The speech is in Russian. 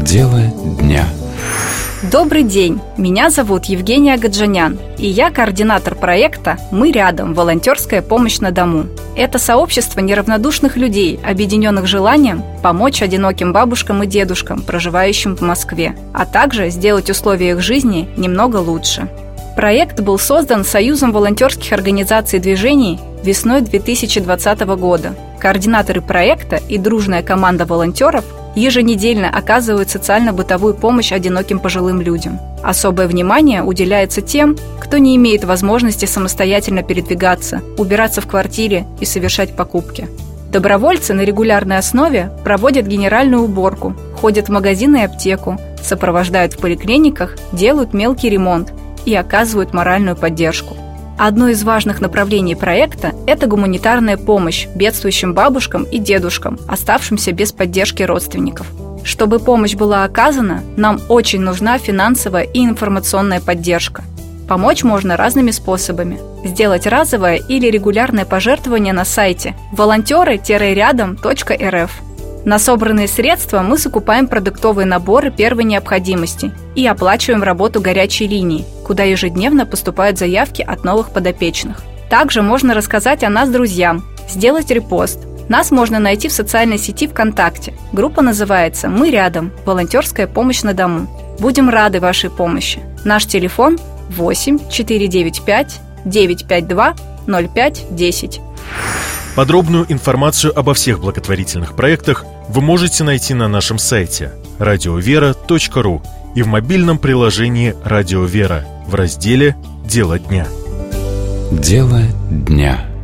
Дело дня. Добрый день, меня зовут Евгения Гаджанян, и я координатор проекта «Мы рядом. Волонтерская помощь на дому». Это сообщество неравнодушных людей, объединенных желанием помочь одиноким бабушкам и дедушкам, проживающим в Москве, а также сделать условия их жизни немного лучше. Проект был создан Союзом волонтерских организаций и движений весной 2020 года. Координаторы проекта и дружная команда волонтеров еженедельно оказывают социально-бытовую помощь одиноким пожилым людям. Особое внимание уделяется тем, кто не имеет возможности самостоятельно передвигаться, убираться в квартире и совершать покупки. Добровольцы на регулярной основе проводят генеральную уборку, ходят в магазины и аптеку, сопровождают в поликлиниках, делают мелкий ремонт и оказывают моральную поддержку. Одно из важных направлений проекта – это гуманитарная помощь бедствующим бабушкам и дедушкам, оставшимся без поддержки родственников. Чтобы помощь была оказана, нам очень нужна финансовая и информационная поддержка. Помочь можно разными способами. Сделать разовое или регулярное пожертвование на сайте волонтеры-рядом.рф. На собранные средства мы закупаем продуктовые наборы первой необходимости и оплачиваем работу горячей линии, куда ежедневно поступают заявки от новых подопечных. Также можно рассказать о нас друзьям, сделать репост. Нас можно найти в социальной сети ВКонтакте. Группа называется «Мы рядом. Волонтерская помощь на дому». Будем рады вашей помощи. Наш телефон 8 495 952 05 10. Подробную информацию обо всех благотворительных проектах вы можете найти на нашем сайте radiovera.ru и в мобильном приложении «Радио Вера» в разделе «Дело дня». Дело дня.